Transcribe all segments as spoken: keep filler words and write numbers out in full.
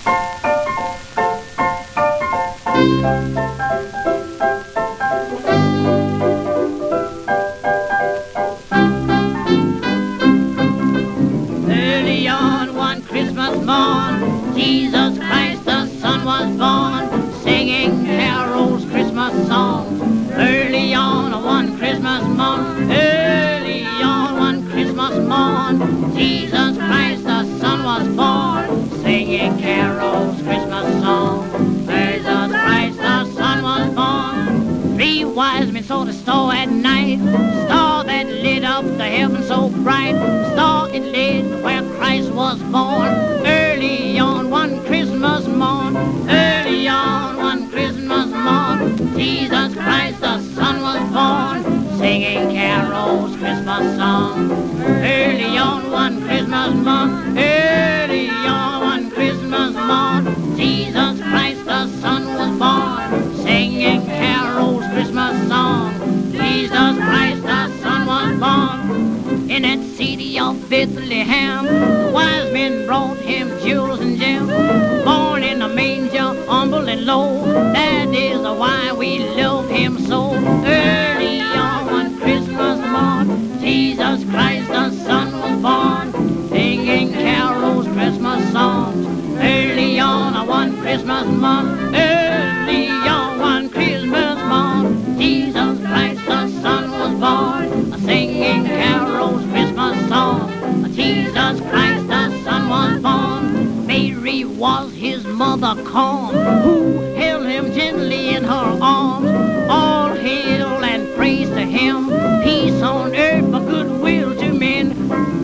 Early on one Christmas morn, Jesus Christ the Son was born, singing carols, Christmas songs. Early on one Christmas morn, early on one Christmas morn, Jesus Christ the Son was born, singing carols, Christmas songs. Jesus Christ the Son was born. Three wise men saw the star at night, star that lit up the heaven so bright, star it lit where Christ was born. Early on one Christmas morn, early on one Christmas morn, Jesus Christ the Son was born, singing carols, Christmas songs. Early on one Christmas morn, early on one Christmas morn, Jesus Christ the Son was born, singing carols, Christmas songs. Jesus Christ the Son was born. In that city of Bethlehem, the wise men brought him jewels and gems. Born in a manger, humble and low, that is why we love him so. Early on one Christmas morn, Jesus Christ the Son was born, singing carols, Christmas songs. Early on one Christmas morn, early on one Christmas morn, Jesus Christ the Son was born, singing carols, Christmas songs. Jesus Christ the Son was born. Mary was his mother calm, who held him gently in her arms. All hail and praise to him, peace on earth for goodwill to men.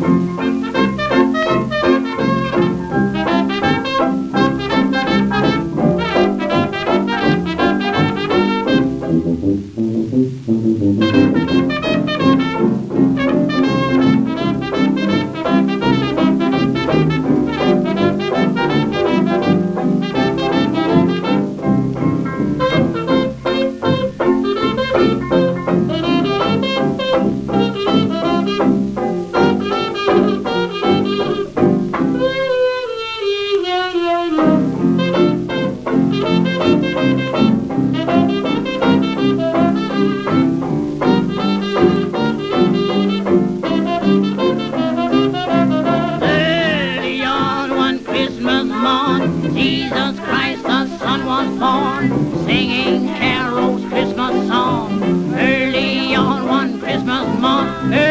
Jesus Christ the Son was born, singing carols, Christmas songs. Early on one Christmas morn,